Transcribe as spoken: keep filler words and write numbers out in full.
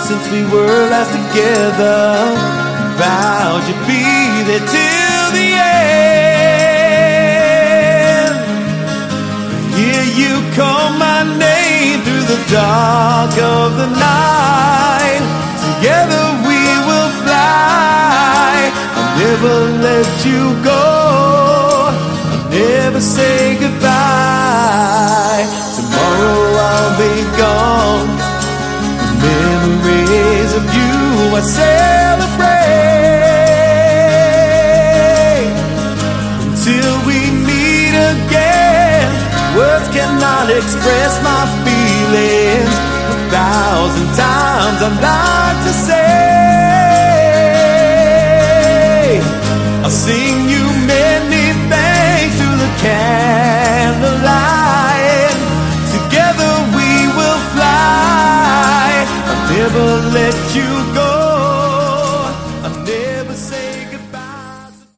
since we were last together. Vowed you'd be there till the end. Hear you call my name through the dark of the night. Together we will fly. I'll never let you go. I'll never say goodbye. Tomorrow I'll be gone. Memories of you I celebrate. Until we meet again, words cannot express my feelings. A thousand times I'd like to say, I'll sing you many thanks through the candlelight. Together we will fly. I'll never let you go. I'll never say